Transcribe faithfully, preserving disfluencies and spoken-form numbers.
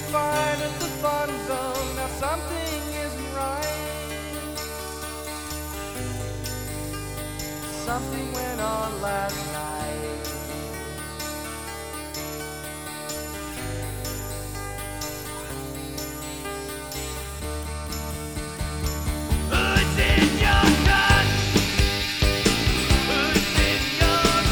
fine at the fun zone. Now something isn't right. Something went on last night.